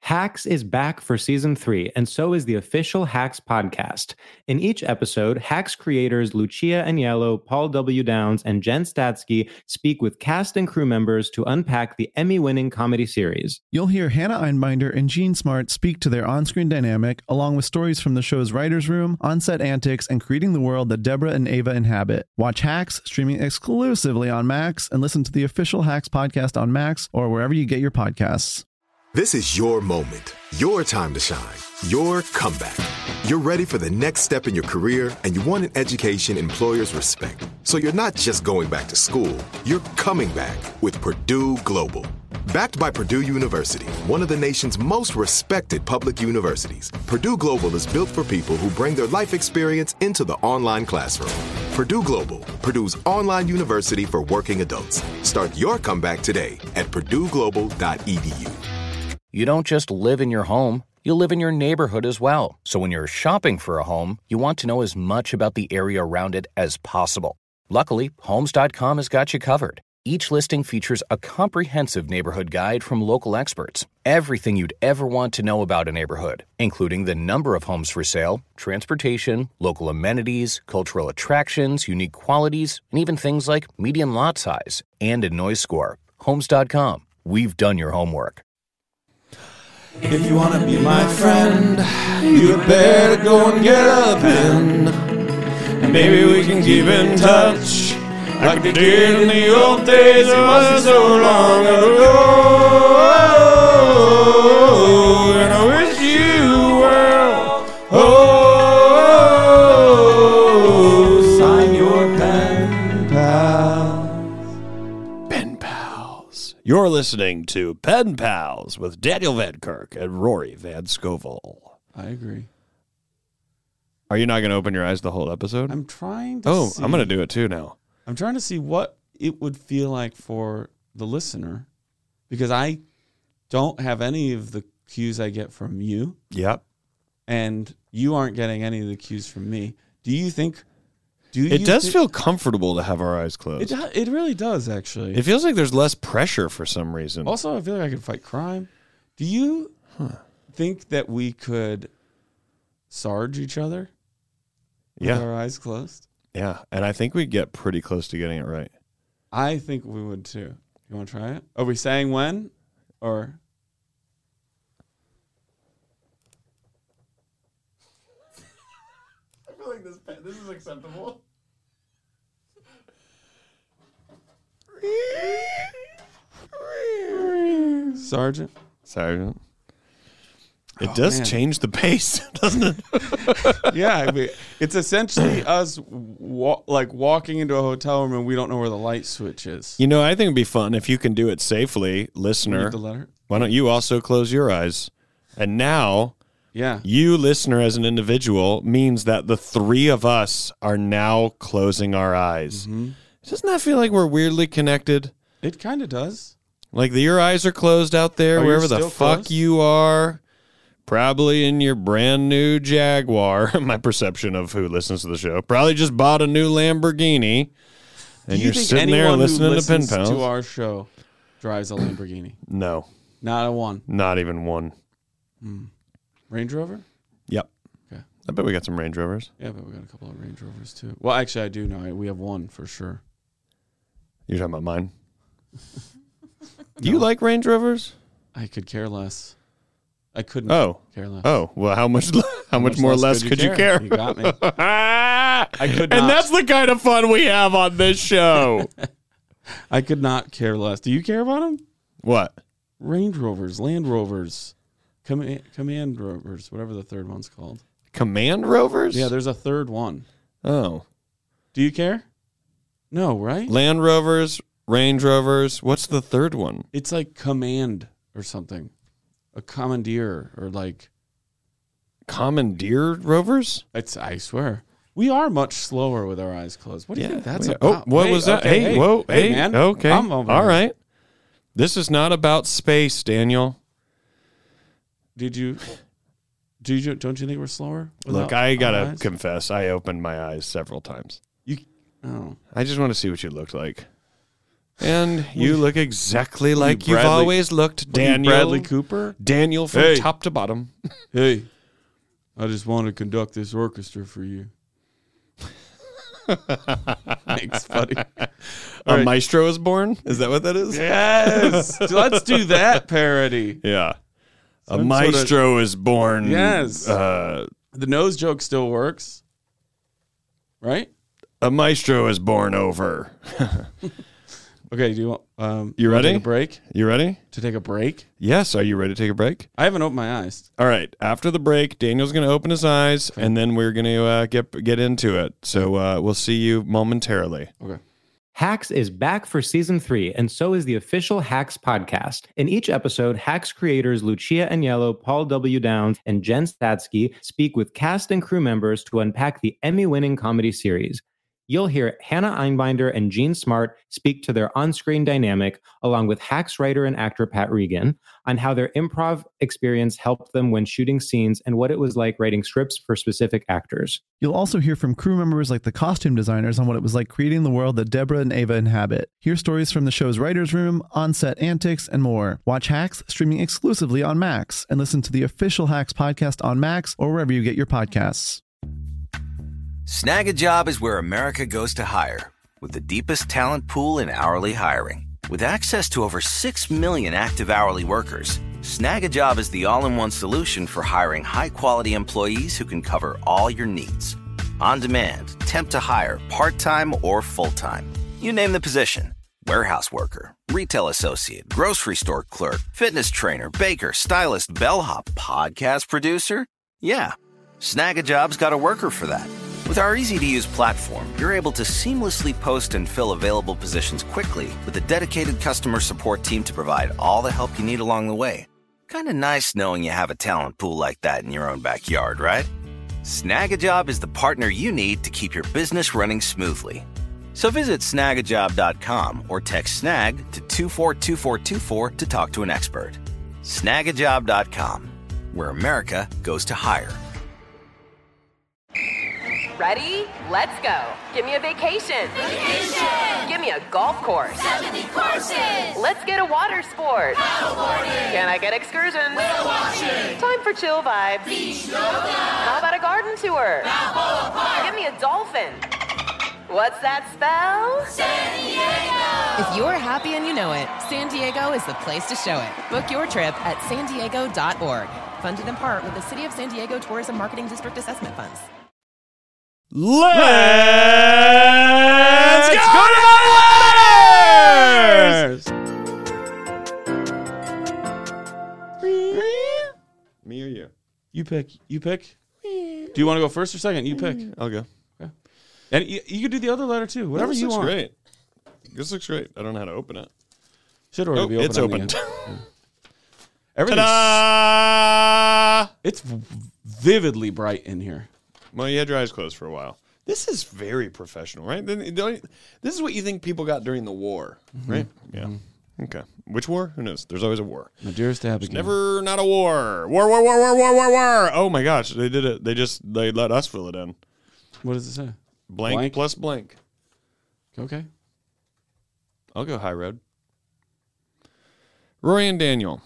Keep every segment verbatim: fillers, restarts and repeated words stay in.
Hacks is back for season three, and so is the official Hacks podcast. In each episode, Hacks creators Lucia Agnello, Paul W. Downs, and Jen Statsky speak with cast and crew members to unpack the Emmy-winning comedy series. You'll hear Hannah Einbinder and Gene Smart speak to their on-screen dynamic, along with stories from the show's writer's room, on-set antics, and creating the world that Deborah and Ava inhabit. Watch Hacks, streaming exclusively on Max, and listen to the official Hacks podcast on Max or wherever you get your podcasts. This is your moment, your time to shine, your comeback. You're ready for the next step in your career, and you want an education employers respect. So you're not just going back to school, you're coming back with Purdue Global. Backed by Purdue University, one of the nation's most respected public universities, Purdue Global is built for people who bring their life experience into the online classroom. Purdue Global, Purdue's online university for working adults. Start your comeback today at purdue global dot e d u. You don't just live in your home, you live in your neighborhood as well. So when you're shopping for a home, you want to know as much about the area around it as possible. Luckily, Homes dot com has got you covered. Each listing features a comprehensive neighborhood guide from local experts. Everything you'd ever want to know about a neighborhood, including the number of homes for sale, transportation, local amenities, cultural attractions, unique qualities, and even things like median lot size and a noise score. Homes dot com. We've done your homework. If you want to be my friend, you better go and get a pen. And maybe we can keep in touch like we did in the old days. It wasn't so long ago. And I wish you well. Oh, sign your pen pals. Pen pals. You're listening to Pen Pals with Daniel Van Kirk and Rory Van Scovel. I agree. Are you not going to open your eyes the whole episode? I'm trying to Oh, see, I'm going to do it too now. I'm trying to see what it would feel like for the listener, because I don't have any of the cues I get from you. Yep. And you aren't getting any of the cues from me. Do you think... Do It you does thi- feel comfortable to have our eyes closed. It, do- it really does, actually. It feels like there's less pressure for some reason. Also, I feel like I could fight crime. Do you Huh. think that we could Sarge each other with Yeah. our eyes closed? Yeah, and I think we'd get pretty close to getting it right. I think we would too. You want to try it? Are we saying when? Or... I feel like this this is acceptable. Sergeant? Sergeant. It Oh, does man. change the pace, doesn't it? Yeah, I mean, it's essentially us wa- like walking into a hotel room and we don't know where the light switch is. You know, I think it'd be fun if you can do it safely, listener. Read the letter. Why don't you also close your eyes? And now, Yeah. you, listener, as an individual, means that the three of us are now closing our eyes. Mm-hmm. Doesn't that feel like we're weirdly connected? It kind of does. Like the, your eyes are closed out there, Oh, you're wherever the still fuck closed? you are. Probably in your brand new Jaguar. My perception of who listens to the show. Probably just bought a new Lamborghini. And Do you you're think sitting there anyone listening who to Pen listens Pals. to our show drives a Lamborghini? No, Not a one. not even one. Range Rover? Yep. Okay. I bet we got some Range Rovers. Yeah, but we got a couple of Range Rovers too. Well, actually, I do know. I- We have one for sure. You're talking about mine? Do you like Range Rovers? I could care less. I couldn't Oh. care less. Oh, well, how much how, much, much more or less less could could you you care? care? You got me. I could And not. that's the kind of fun we have on this show. I could not care less. Do you care about them? What? Range Rovers, Land Rovers, Command, Command Rovers, whatever the third one's called. Command Rovers? Yeah, there's a third one. Oh. Do you care? No, right? Land Rovers, Range Rovers. What's the third one? It's like Command or something. A commandeer or like... Commandeer Rovers? It's. I swear. We are much slower with our eyes closed. What do you think that's we- about? Oh, what Hey, was that? okay, hey, whoa, hey, man. okay. I'm over All here. right. This is not about space, Daniel. Did you... Do you, don't you think we're slower? Look, without I our gotta eyes? confess, I opened my eyes several times. You, oh. I just want to see what you looked like. And you look exactly like you you've Bradley- always looked, What are you, Daniel. Bradley Cooper? Daniel from Hey. top to bottom. Hey, I just want to conduct this orchestra for you. It's funny. A right. maestro is born? Is that what that is? Yes. Let's do that parody. Yeah. A Some maestro is born. Yes. Uh, The nose joke still works. Right? a maestro is born over. Okay, do you want um You wanna ready? Take a break? You ready? To take a break? Yes. Are you ready to take a break? I haven't opened my eyes. All right. After the break, Daniel's going to open his eyes, and then we're going to uh, get get into it. So uh, we'll see you momentarily. Okay. Hacks is back for season three, and so is the official Hacks podcast. In each episode, Hacks creators Lucia Agnello, Paul W. Downs, and Jen Statsky speak with cast and crew members to unpack the Emmy-winning comedy series. You'll hear Hannah Einbinder and Jean Smart speak to their on-screen dynamic, along with Hacks writer and actor Pat Regan, on how their improv experience helped them when shooting scenes and what it was like writing scripts for specific actors. You'll also hear from crew members like the costume designers on what it was like creating the world that Deborah and Ava inhabit. Hear stories from the show's writer's room, on-set antics, and more. Watch Hacks streaming exclusively on Max, and listen to the official Hacks podcast on Max or wherever you get your podcasts. Snag a Job is where America goes to hire, with the deepest talent pool in hourly hiring. With access to over six million active hourly workers, Snag a Job is the all-in-one solution for hiring high-quality employees who can cover all your needs. On demand, temp to hire, part-time or full-time. You name the position. Warehouse worker, retail associate, grocery store clerk, fitness trainer, baker, stylist, bellhop, podcast producer. Yeah, Snag a Job's got a worker for that. With our easy-to-use platform, you're able to seamlessly post and fill available positions quickly with a dedicated customer support team to provide all the help you need along the way. Kind of nice knowing you have a talent pool like that in your own backyard, right? Snag a Job is the partner you need to keep your business running smoothly. So visit snag a job dot com or text snag to two four two four two four to talk to an expert. snag a job dot com, where America goes to hire. Ready? Let's go. Give me a vacation. Vacation! Give me a golf course. seventy courses! Let's get a water sport. Paddleboarding! Can I get excursions? Whale watching! Time for chill vibes. Beach yoga! How about a garden tour? Balboa Park! Give me a dolphin. What's that spell? San Diego! If you're happy and you know it, San Diego is the place to show it. Book your trip at san diego dot org. Funded in part with the City of San Diego Tourism Marketing District Assessment Funds. Let's, Let's go, go to letters! Me or you? You pick. You pick. Do you want to go first or second? You pick. I'll go. Okay. And you, you could do the other letter too. Whatever this you looks want. great. This looks great. I don't know how to open it. Should already Oh, be open. it's on opened. The end. Yeah. Everything's Ta-da! it's vividly bright in here. Well, you had your eyes closed for a while. This is very professional, right? Then- don't- This is what you think people got during the war, right? Yeah. Okay. Which war? Who knows? There's always a war. My dearest Abigail. Never not a war. War, war, war, war, war, war, war. Oh my gosh, they did it. They just they let us fill it in. What does it say? Blank, Blank? plus blank. Okay. I'll go high road. Rory and Daniel.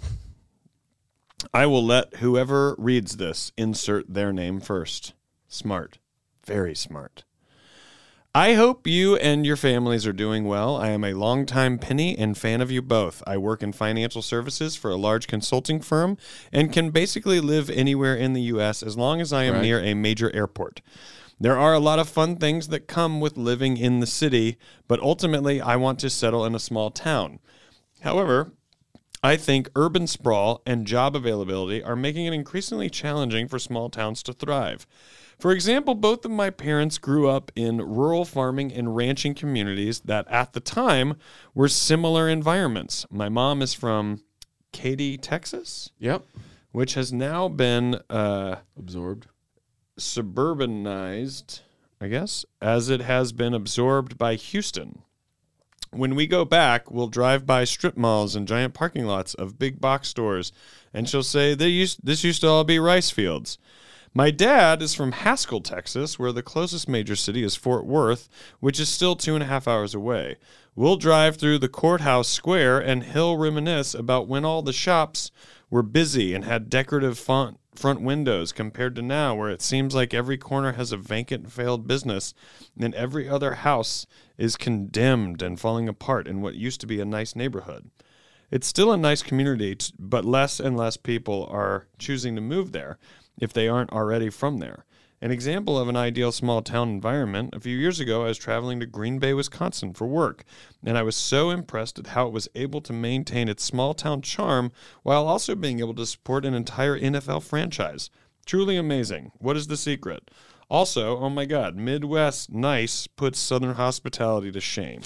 I will let whoever reads this insert their name first. Smart. Very smart. I hope you and your families are doing well. I am a longtime Penny and fan of you both. I work in financial services for a large consulting firm and can basically live anywhere in the U S as long as I am Right. near a major airport. There are a lot of fun things that come with living in the city, but ultimately I want to settle in a small town. However, I think urban sprawl and job availability are making it increasingly challenging for small towns to thrive. For example, both of my parents grew up in rural farming and ranching communities that at the time were similar environments. My mom is from Katy, Texas, Yep. which has now been uh, Absorbed. suburbanized, I guess, as it has been absorbed by Houston. When we go back, we'll drive by strip malls and giant parking lots of big box stores, and she'll say, they used, this used to all be rice fields. My dad is from Haskell, Texas, where the closest major city is Fort Worth, which is still two and a half hours away. We'll drive through the courthouse square and he'll reminisce about when all the shops were busy and had decorative font front windows compared to now, where it seems like every corner has a vacant, failed business and every other house is condemned and falling apart in what used to be a nice neighborhood. It's still a nice community, but less and less people are choosing to move there if they aren't already from there. An example of an ideal small town environment, a few years ago I was traveling to Green Bay, Wisconsin for work, and I was so impressed at how it was able to maintain its small town charm while also being able to support an entire N F L franchise. Truly amazing. What is the secret? Also, oh my God, Midwest nice puts Southern hospitality to shame.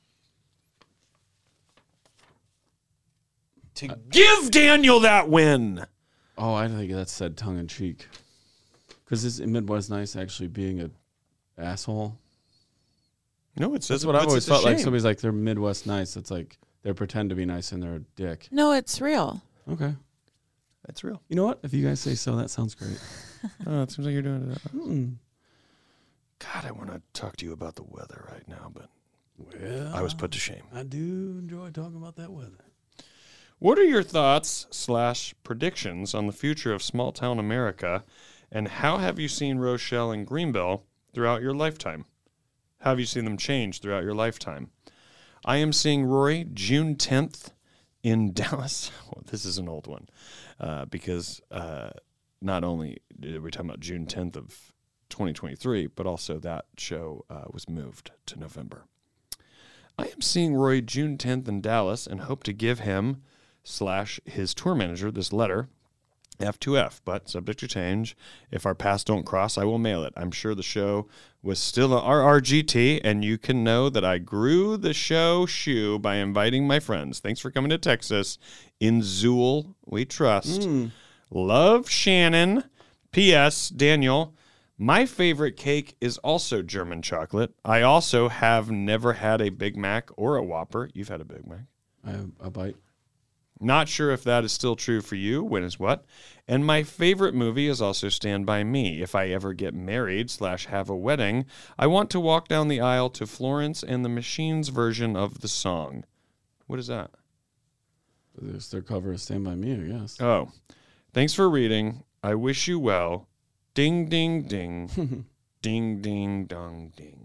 To give Daniel that win. Oh, I think that's said tongue in cheek. Because is Midwest nice actually being a asshole? No, it says that's what I've always felt shame. like. Somebody's like they're Midwest nice. It's like they pretend to be nice and they're a dick. No, it's real. Okay, that's real. You know what? If you guys say so, that sounds great. Oh, it seems like you're doing it. Mm. God, I want to talk to you about the weather right now, but well, I was put to shame. I do enjoy talking about that weather. What are your thoughts slash predictions on the future of small town America, and how have you seen Rochelle and Greenville throughout your lifetime? How have you seen them change throughout your lifetime? I am seeing Rory June tenth in Dallas. Well, this is an old one uh, because uh, not only are we talking about June tenth of twenty twenty-three, but also that show uh, was moved to November. I am seeing Rory June tenth in Dallas and hope to give him slash his tour manager this letter, F two F, but subject to change. If our paths don't cross, I will mail it. I'm sure the show was still a R R G T, and you can know that I grew the show shoe by inviting my friends. Thanks for coming to Texas. In Zool, we trust. Mm. Love, Shannon. P S. Daniel, my favorite cake is also German chocolate. I also have never had a Big Mac or a Whopper. You've had a Big Mac. I have a bite. Not sure if that is still true for you. When is what? And my favorite movie is also Stand By Me. If I ever get married slash have a wedding, I want to walk down the aisle to Florence and the Machine's version of the song. What is that? It's their cover of Stand By Me, I guess. Oh, thanks for reading. I wish you well. Ding, ding, ding. Ding, ding, dong, ding.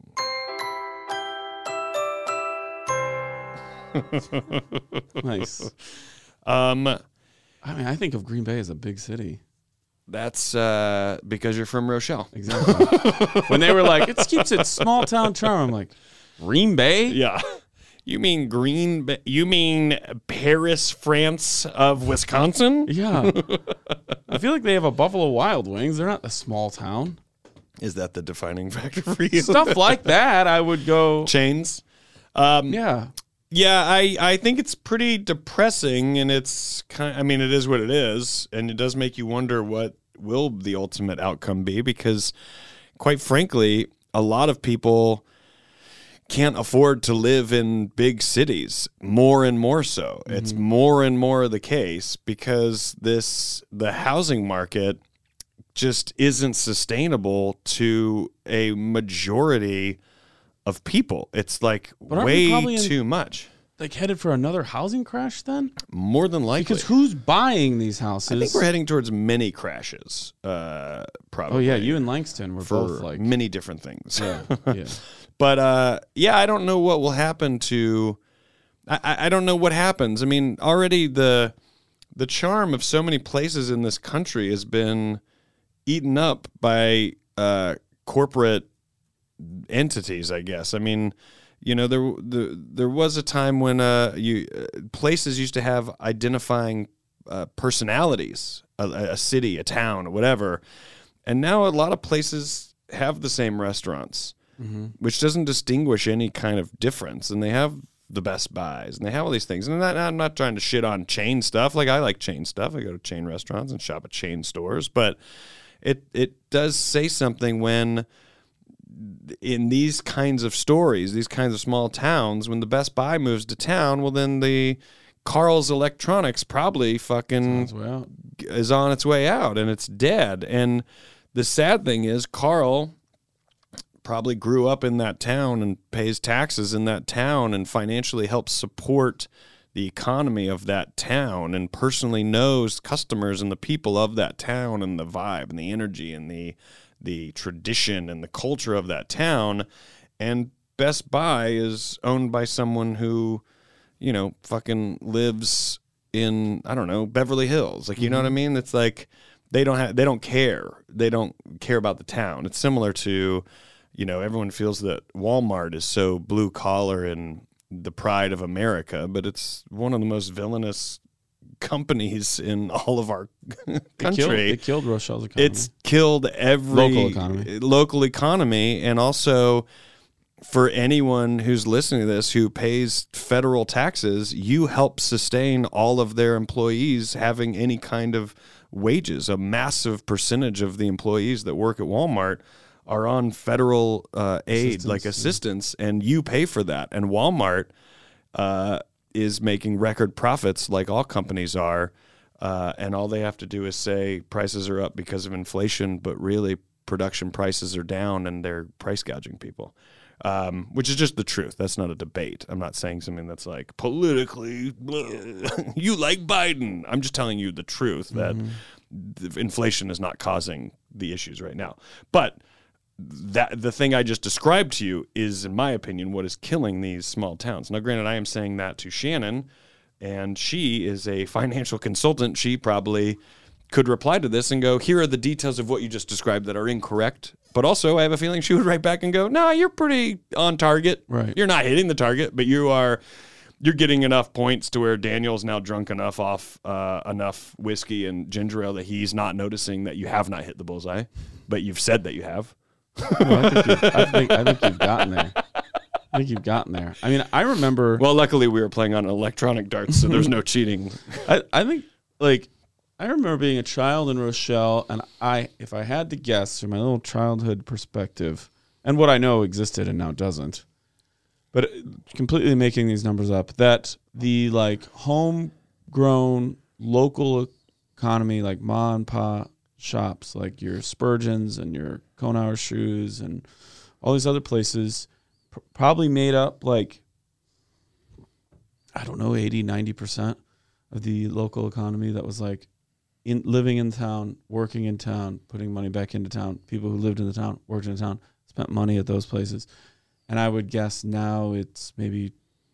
Nice. Um, I mean, I think of Green Bay as a big city. That's uh, because you're from Rochelle. Exactly. When they were like, it keeps its small town charm, I'm like, Green Bay? Yeah. You mean Green Bay? You mean Paris, France of Wisconsin? Yeah. I feel like they have a Buffalo Wild Wings. They're not a small town. Is that the defining factor for you? Stuff like that, I would go. Chains? Um, yeah. Yeah, I, I think it's pretty depressing, and it's kind. I mean, it is what it is, and it does make you wonder what will the ultimate outcome be, because, quite frankly, a lot of people can't afford to live in big cities, more and more so. Mm-hmm. It's more and more the case because this the housing market just isn't sustainable to a majority of people. It's like way too in, much. Like headed for another housing crash then? More than likely. Because who's buying these houses? I think we're heading towards many crashes, uh, probably. Oh, yeah. You and Langston were for both like... many different things. Yeah, yeah. But, uh, yeah, I don't know what will happen to... I, I don't know what happens. I mean, already the the charm of so many places in this country has been eaten up by uh, corporate entities, I guess. I mean, you know, there the, there was a time when uh, you uh, places used to have identifying uh, personalities, a, a city, a town, whatever, and now a lot of places have the same restaurants, mm-hmm. which doesn't distinguish any kind of difference, and they have the Best Buys, and they have all these things. And I'm not, I'm not trying to shit on chain stuff. Like, I like chain stuff. I go to chain restaurants and shop at chain stores, but it it does say something when in these kinds of stories, these kinds of small towns, when the Best Buy moves to town, well, then the Carl's Electronics probably fucking is on its way out, and it's dead. And the sad thing is Carl probably grew up in that town and pays taxes in that town and financially helps support the economy of that town and personally knows customers and the people of that town and the vibe and the energy and the the tradition and the culture of that town. And Best Buy is owned by someone who, you know, fucking lives in, I don't know, Beverly Hills. Like, you know what I mean? It's like they don't have, they don't care. They don't care about the town. It's similar to, you know, everyone feels that Walmart is so blue collar and the pride of America, but it's one of the most villainous companies in all of our country. It killed, it killed Rochelle's economy. It's killed every local economy. Local economy, and also for anyone who's listening to this who pays federal taxes, you help sustain all of their employees having any kind of wages. A massive percentage of the employees that work at Walmart are on federal uh, aid, assistance, like assistance, yeah. and you pay for that. And Walmart uh, is making record profits like all companies are, uh, and all they have to do is say prices are up because of inflation, but really production prices are down and they're price gouging people, um, which is just the truth. That's not a debate. I'm not saying something that's like politically, you like Biden. I'm just telling you the truth that mm-hmm. the inflation is not causing the issues right now. But that the thing I just described to you is, in my opinion, what is killing these small towns. Now, granted, I am saying that to Shannon, and she is a financial consultant. She probably could reply to this and go, here are the details of what you just described that are incorrect. But also, I have a feeling she would write back and go, no, you're pretty on target. Right. You're not hitting the target, but you are you're getting enough points to where Daniel's now drunk enough off uh, enough whiskey and ginger ale that he's not noticing that you have not hit the bullseye, but you've said that you have. No, I, think you've, I, think, I think you've gotten there. I think you've gotten there. I mean, I remember. Well, luckily we were playing on electronic darts, so there's no cheating. I, I think, like, I remember being a child in Rochelle, and I, if I had to guess from my little childhood perspective, and what I know existed and now doesn't, but completely making these numbers up, that the like homegrown local economy, like ma and pa shops, like your Spurgeons and your Konauer Shoes and all these other places, pr- probably made up like, I don't know, eighty, ninety percent of the local economy that was like in living in town, working in town, putting money back into town. People who lived in the town, worked in town, spent money at those places. And I would guess now it's maybe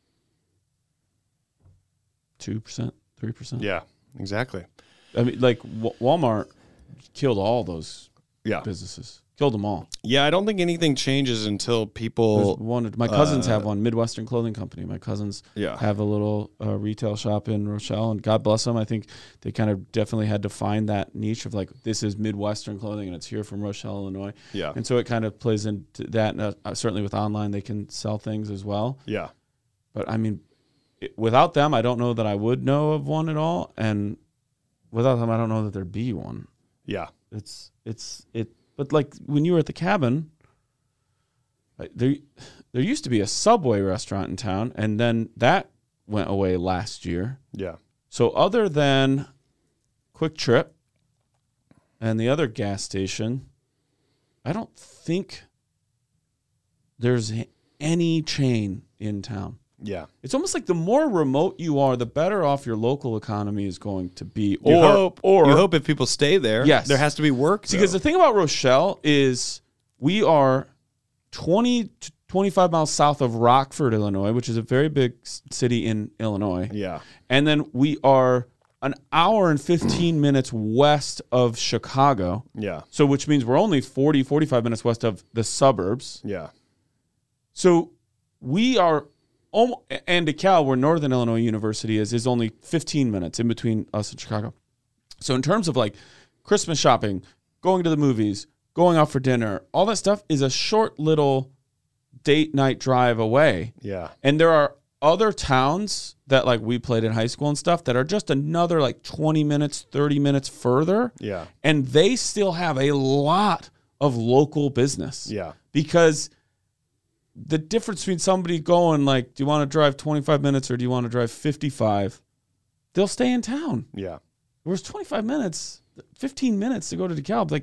two percent, three percent. Yeah, exactly. I mean, like w- Walmart killed all those yeah. businesses. Killed them all. Yeah, I don't think anything changes until people... One, my cousins uh, have one, Midwestern Clothing Company. My cousins yeah. have a little uh, retail shop in Rochelle, and God bless them. I think they kind of definitely had to find that niche of like, this is Midwestern clothing, and it's here from Rochelle, Illinois. Yeah. And so it kind of plays into that. And uh, certainly with online, they can sell things as well. Yeah. But I mean, it, without them, I don't know that I would know of one at all. And without them, I don't know that there'd be one. Yeah. It's, it's, it, But like when you were at the cabin, there there used to be a Subway restaurant in town, and then that went away last year. Yeah. So other than Quick Trip and the other gas station, I don't think there's any chain in town. Yeah. It's almost like the more remote you are, the better off your local economy is going to be. You or, hope, or you hope if people stay there, yes. there has to be work. See, because the thing about Rochelle is we are twenty to twenty-five miles south of Rockford, Illinois, which is a very big city in Illinois. Yeah. And then we are an hour and fifteen minutes west of Chicago. Yeah. So which means we're only forty, forty-five minutes west of the suburbs. Yeah. So we are... And DeKalb, where Northern Illinois University is, is only fifteen minutes in between us and Chicago. So in terms of like Christmas shopping, going to the movies, going out for dinner, all that stuff is a short little date night drive away. Yeah. And there are other towns that like we played in high school and stuff that are just another like twenty minutes, thirty minutes further. Yeah. And they still have a lot of local business. Yeah. Because the difference between somebody going like, do you want to drive twenty-five minutes or do you want to drive fifty-five? They'll stay in town. Yeah. Whereas twenty-five minutes, fifteen minutes to go to DeKalb, like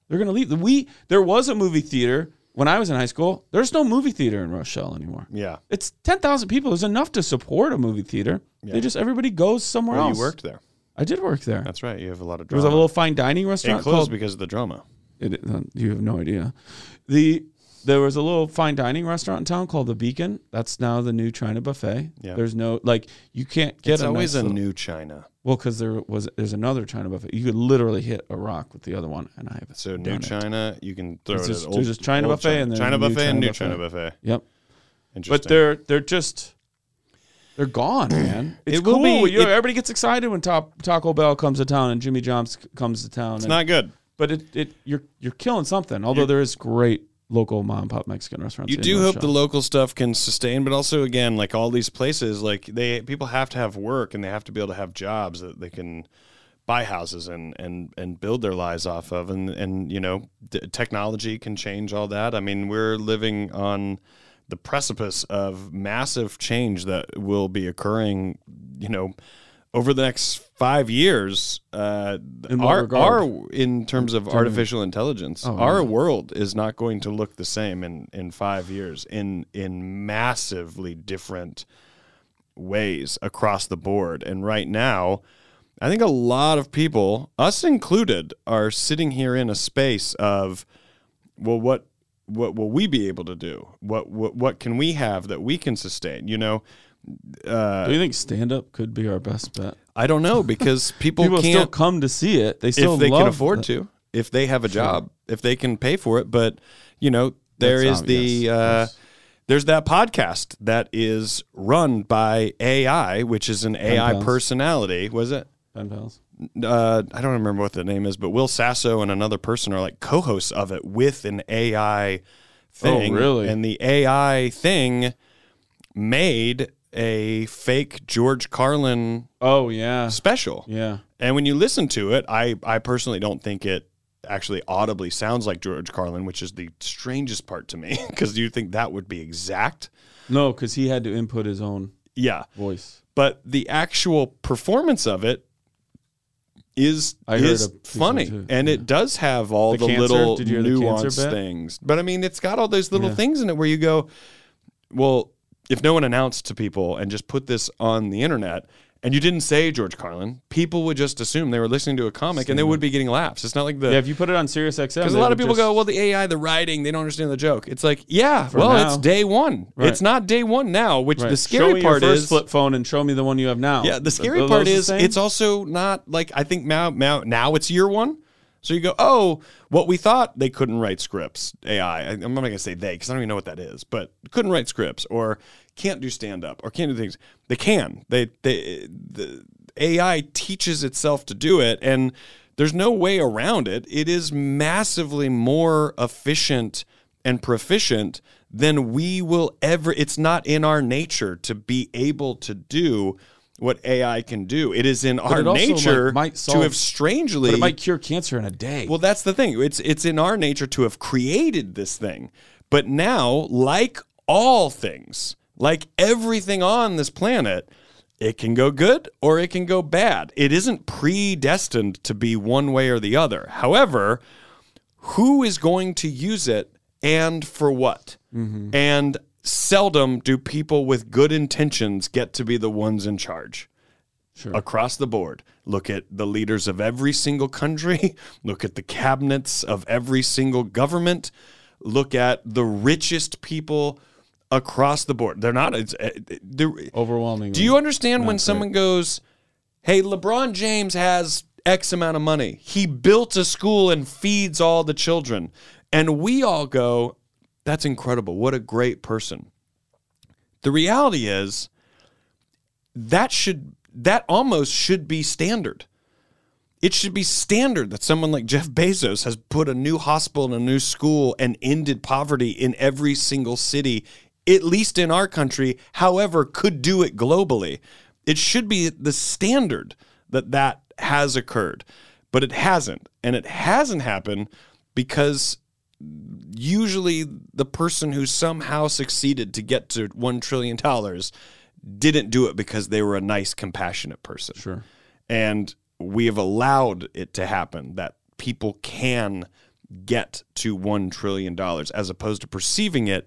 They're going to leave. We There was a movie theater when I was in high school. There's no movie theater in Rochelle anymore. Yeah. It's ten thousand people. There's enough to support a movie theater. Yeah. They just, everybody goes somewhere Well, else. you worked there. I did work there. That's right. You have a lot of There was drama. a little fine dining restaurant. It closed called, because of the drama. It, uh, you have no idea. The There was a little fine dining restaurant in town called The Beacon. That's now the new China buffet. Yeah. There's no, like, you can't get It's a always nice a little- new China. Well, because there was there's another China buffet. You could literally hit a rock with the other one, and I have So done new it. China, you can throw It's it just- at there's old, just China old buffet China. and then China new buffet and China new buffet. China buffet. Yep. Interesting. But they're they're just they're gone, man. It's It will cool. be- You know, it- everybody gets excited when top, Taco Bell comes to town and Jimmy John's c- comes to town. It's and- not good. But it, it you're you're killing something. Although You're- there is great local mom and pop Mexican restaurants. You in do hope Rochelle. the local stuff can sustain, but also again, like all these places, like they people have to have work and they have to be able to have jobs that they can buy houses and and and build their lives off of, and and you know, d- technology can change all that. I mean, we're living on the precipice of massive change that will be occurring, you know, over the next five years. Uh, In what our, regard? our in terms of artificial intelligence, Oh, our yeah. world is not going to look the same in, in five years in in massively different ways across the board. And right now, I think a lot of people, us included, are sitting here in a space of, well, what what will we be able to do? What what what can we have that we can sustain? You know, uh, Do you think stand up could be our best bet? I don't know, because people, People can't still come to see it. They still if they love can afford the- to, if they have a job, if they can pay for it. But you know, there That's is the obvious, of uh, course. there's that podcast that is run by A I, which is an A I pals. personality. Was it? Pen pals. Uh, I don't remember what the name is, but Will Sasso and another person are like co-hosts of it with an A I thing. Oh, really? And the A I thing made a fake George Carlin Oh yeah, special. yeah. And when you listen to it, I, I personally don't think it actually audibly sounds like George Carlin, which is the strangest part to me, because you think that would be exact. No, because he had to input his own Yeah. voice. But the actual performance of it is, I heard is a piece of funny. it too, And yeah. it does have all The the, cancer? little Did you hear the cancer nuanced bit? things. But I mean, it's got all those little Yeah. things in it where you go, well, if no one announced to people and just put this on the internet and you didn't say George Carlin, people would just assume they were listening to a comic and they would be getting laughs. It's not like the... Yeah, if you put it on Sirius X M, Because a they lot of would people just- go, well, the A I, the writing, they don't understand the joke. It's like, yeah, For well, now. it's day one. Right. It's not day one now, which Right. the show scary me part your first is... flip phone and show me the one you have now. Yeah, the scary Are part those the is same? it's also not like, I think now, now, now it's year one. So you go, oh, what we thought they couldn't write scripts, A I. I- I'm not going to say they because I don't even know what that is, but couldn't write scripts or can't do stand up or can't do things. They can. They, they, the A I teaches itself to do it, and there's no way around it. It is massively more efficient and proficient than we will ever. It's not in our nature to be able to do what A I can do. It is in But our it also, like, nature might to solve- have strangely. But it might cure cancer in a day. Well, that's the thing. It's it's in our nature to have created this thing. But now, like all things, like everything on this planet, it can go good or it can go bad. It isn't predestined to be one way or the other. However, who is going to use it and for what? Mm-hmm. And seldom do people with good intentions get to be the ones in charge. Sure. Across the board. Look at the leaders of every single country. Look at the cabinets of every single government. Look at the richest people across the board. They're not. It's, uh, they're, Overwhelmingly. do you understand when Not someone great. goes, hey, LeBron James has X amount of money. He built a school and feeds all the children. And we all go, that's incredible. What a great person. The reality is that should that almost should be standard. It should be standard that someone like Jeff Bezos has put a new hospital and a new school and ended poverty in every single city, at least in our country, however, could do it globally. It should be the standard that that has occurred, but it hasn't. And it hasn't happened because usually the person who somehow succeeded to get to one trillion dollars didn't do it because they were a nice, compassionate person. Sure. And we have allowed it to happen that people can get to one trillion dollars, as opposed to perceiving it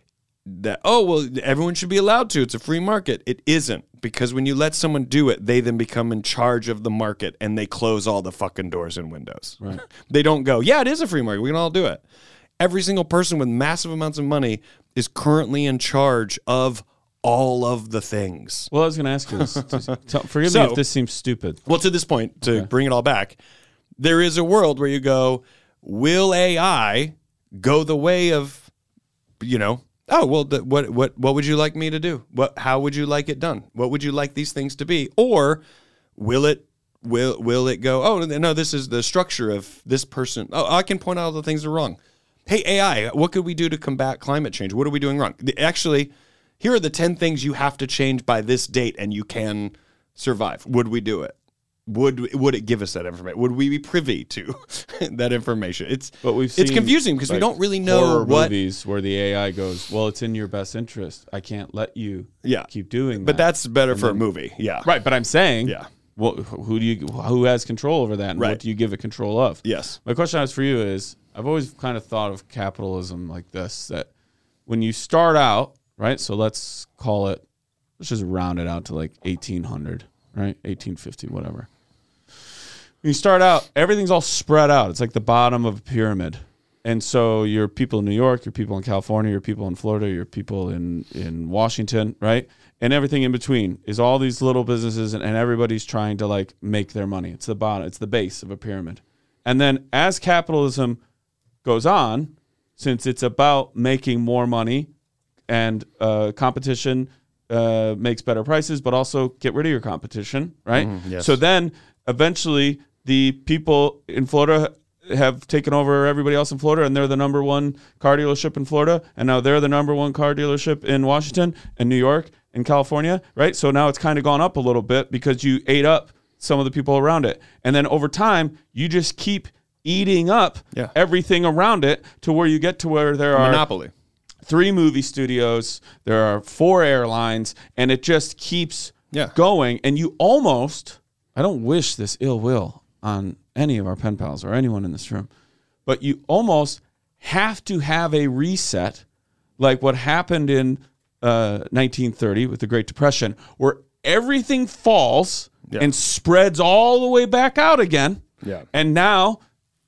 that, oh, well, everyone should be allowed to. It's a free market. It isn't, because when you let someone do it, they then become in charge of the market and they close all the fucking doors and windows. Right. They don't go, yeah, it is a free market. We can all do it. Every single person with massive amounts of money is currently in charge of all of the things. Well, I was going to ask you this. Tell, forgive So- me if this seems stupid. Well, to this point, to Okay. bring it all back, there is a world where you go, will A I go the way of, you know, oh, well, the, what what what would you like me to do? What how would you like it done? What would you like these things to be? Or will it will will it go, oh, no, this is the structure of this person. Oh, I can point out all the things that are wrong. Hey, A I, what could we do to combat climate change? What are we doing wrong? Actually, here are the ten things you have to change by this date and you can survive. Would we do it? Would would it give us that information? Would we be privy to that information? It's But we've it's seen, confusing because we like, don't really know horror what. movies where the A I goes, well, it's in your best interest. I can't let you Yeah. keep doing that. But that's better And for then- a movie. Yeah. Right, but I'm saying, Yeah. well, who do you who has control over that, and Right. what do you give it control of? Yes. My question is for you is, I've always kind of thought of capitalism like this, that when you start out, right, so let's call it, let's just round it out to like eighteen hundred, right, eighteen fifty, whatever. When you start out, everything's all spread out. It's like the bottom of a pyramid. And so your people in New York, your people in California, your people in Florida, your people in, in Washington, right? And everything in between is all these little businesses, and, and everybody's trying to like make their money. It's the bottom, it's the base of a pyramid. And then as capitalism goes on, since it's about making more money and uh, competition uh, makes better prices, but also get rid of your competition, right? Mm-hmm, yes. So then eventually the people in Florida have taken over everybody else in Florida, and they're the number one car dealership in Florida, and now they're the number one car dealership in Washington and New York and California, right? So now it's kind of gone up a little bit because you ate up some of the people around it. And then over time, you just keep eating up Yeah. everything around it to where you get to where there are Monopoly. three movie studios, there are four airlines, and it just keeps Yeah. going. And you almost, I don't wish this ill will on any of our pen pals or anyone in this room, but you almost have to have a reset like what happened in uh, nineteen thirty with the Great Depression, where everything falls Yeah. and spreads all the way back out again. Yeah. And now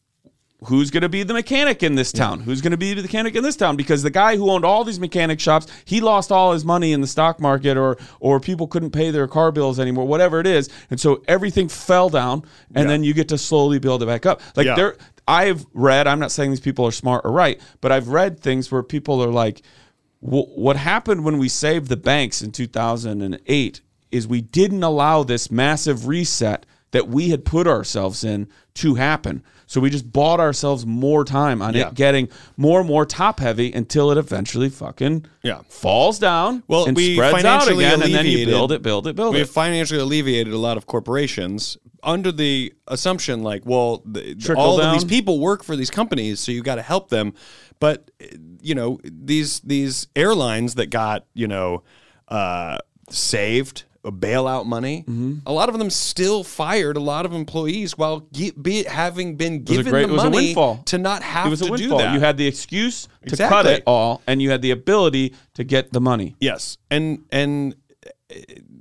who's going to be the mechanic in this town? Who's going to be the mechanic in this town? Because the guy who owned all these mechanic shops, he lost all his money in the stock market, or or people couldn't pay their car bills anymore, whatever it is. And so everything fell down, and Yeah. then you get to slowly build it back up. Like Yeah. there, I've read, I'm not saying these people are smart or right, but I've read things where people are like, "Wh- what happened when we saved the banks in two thousand eight is we didn't allow this massive reset that we had put ourselves in to happen. So we just bought ourselves more time on Yeah. it getting more and more top heavy until it eventually fucking Yeah. falls down Well, and we spreads out financially again, and then you alleviated- build it, build it, build We it. have financially alleviated a lot of corporations under the assumption, like, well, the, Trickle all down. of these people work for these companies, so you got to help them. But you know, these these airlines that got you know uh, saved bailout money, Mm-hmm. a lot of them still fired a lot of employees while ge- be, having been was a given great- the it was a money windfall. to not have It was a to do windfall. that. You had the excuse to cut Exactly. it all, and you had the ability to get the money. Yes, and and uh,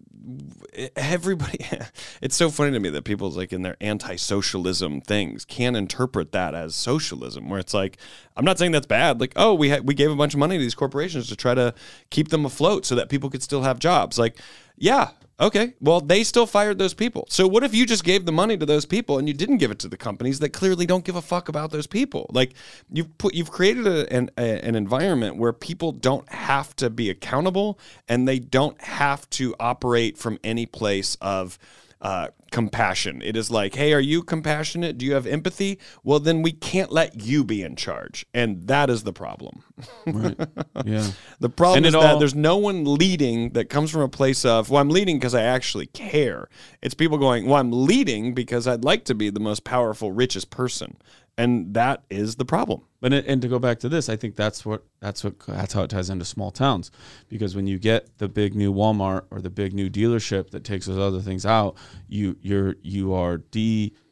everybody, it's so funny to me that people's like in their anti-socialism things can interpret that as socialism, where it's like, I'm not saying that's bad. Like, oh, we ha- we gave a bunch of money to these corporations to try to keep them afloat so that people could still have jobs. Like, yeah. Okay, well, they still fired those people. So what if you just gave the money to those people and you didn't give it to the companies that clearly don't give a fuck about those people? Like, you've put, you've created a, an, a, an environment where people don't have to be accountable and they don't have to operate from any place of uh, compassion. It is like, hey, are you compassionate? Do you have empathy? Well, then we can't let you be in charge, and that is the problem. Right. Yeah. The problem And is it that all- there's no one leading that comes from a place of, well, I'm leading because I actually care. It's people going, well, I'm leading because I'd like to be the most powerful, richest person. And that is the problem. But it, and to go back to this, I think that's what that's what that's how it ties into small towns, because when you get the big new Walmart or the big new dealership that takes those other things out, you you're you are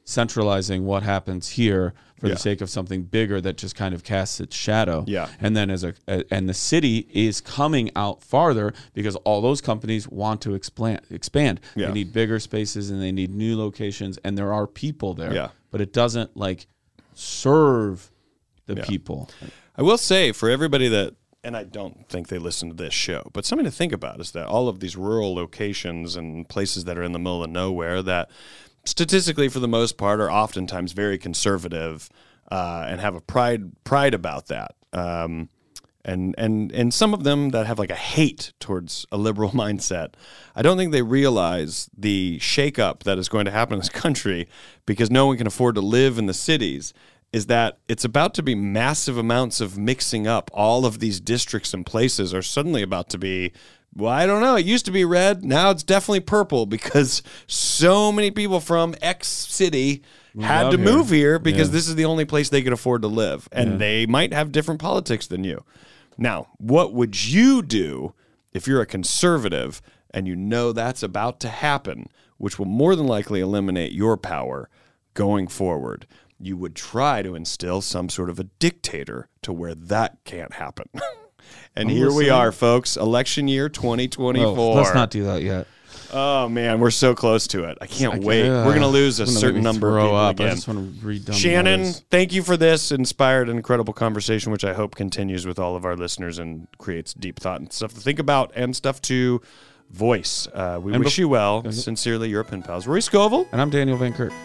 centralizing what happens here for Yeah. the sake of something bigger that just kind of casts its shadow. Yeah. And then as a, a and the city is coming out farther because all those companies want to expand. Expand. Yeah. They need bigger spaces and they need new locations, and there are people there. Yeah. But it doesn't like serve the Yeah. people. I will say for everybody that, and I don't think they listen to this show, but something to think about is that all of these rural locations and places that are in the middle of nowhere that statistically for the most part are oftentimes very conservative uh, and have a pride pride about that. Um, and, and, and some of them that have like a hate towards a liberal mindset, I don't think they realize the shakeup that is going to happen in this country because no one can afford to live in the cities, is that it's about to be massive amounts of mixing up. All of these districts and places are suddenly about to be, well, I don't know. It used to be red. Now it's definitely purple because so many people from X city had out to here. move here because Yeah. this is the only place they could afford to live. And Yeah. they might have different politics than you. Now, what would you do if you're a conservative and you know that's about to happen, which will more than likely eliminate your power going forward? You would try to instill some sort of a dictator to where that can't happen. And I'm here we listening. are, folks. Election year twenty twenty-four. Well, let's not do that yet. Oh, man, we're so close to it. I can't I wait. can't- We're going to lose a it's gonna certain make me number of throw people up. I again. just want to read down the Shannon, letters. thank you for this inspired and incredible conversation, which I hope continues with all of our listeners and creates deep thought and stuff to think about and stuff to voice. Uh, we And wish bef- you well. Okay. Sincerely, your pen pals, Rory Scovel. And I'm Daniel Van Kirk.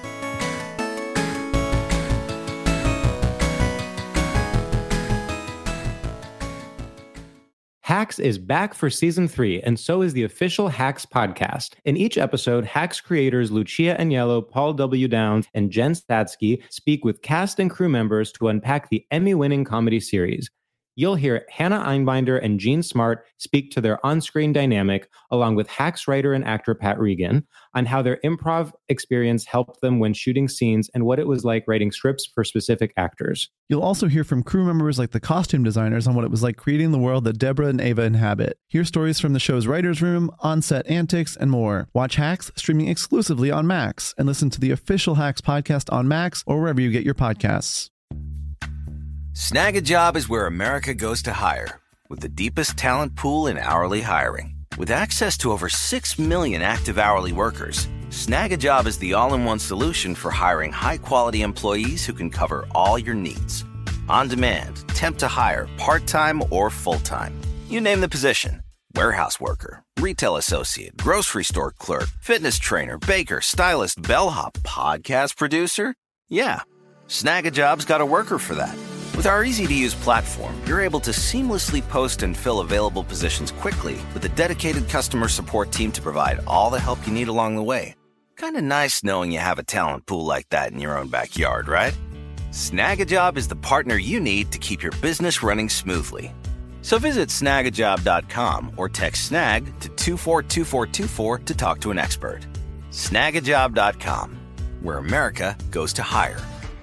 Hacks is back for season three, and so is the official Hacks podcast. In each episode, Hacks creators Lucia Agnello, Paul W. Downs, and Jen Statsky speak with cast and crew members to unpack the Emmy-winning comedy series. You'll hear Hannah Einbinder and Jean Smart speak to their on-screen dynamic, along with Hacks writer and actor Pat Regan, on how their improv experience helped them when shooting scenes and what it was like writing scripts for specific actors. You'll also hear from crew members like the costume designers on what it was like creating the world that Deborah and Ava inhabit. Hear stories from the show's writer's room, on-set antics, and more. Watch Hacks streaming exclusively on Max, and listen to the official Hacks podcast on Max or wherever you get your podcasts. Snag a Job is where America goes to hire, with the deepest talent pool in hourly hiring. With access to over six million active hourly workers, Snag a Job is the all-in-one solution for hiring high-quality employees who can cover all your needs. On demand, temp to hire, part-time or full-time. You name the position: warehouse worker, retail associate, grocery store clerk, fitness trainer, baker, stylist, bellhop, podcast producer. Yeah, Snag a Job's got a worker for that. With our easy-to-use platform, you're able to seamlessly post and fill available positions quickly with a dedicated customer support team to provide all the help you need along the way. Kind of nice knowing you have a talent pool like that in your own backyard, right? Snag a Job is the partner you need to keep your business running smoothly. So visit snag a job dot com or text SNAG to two four two four two four to talk to an expert. snag a job dot com, where America goes to hire.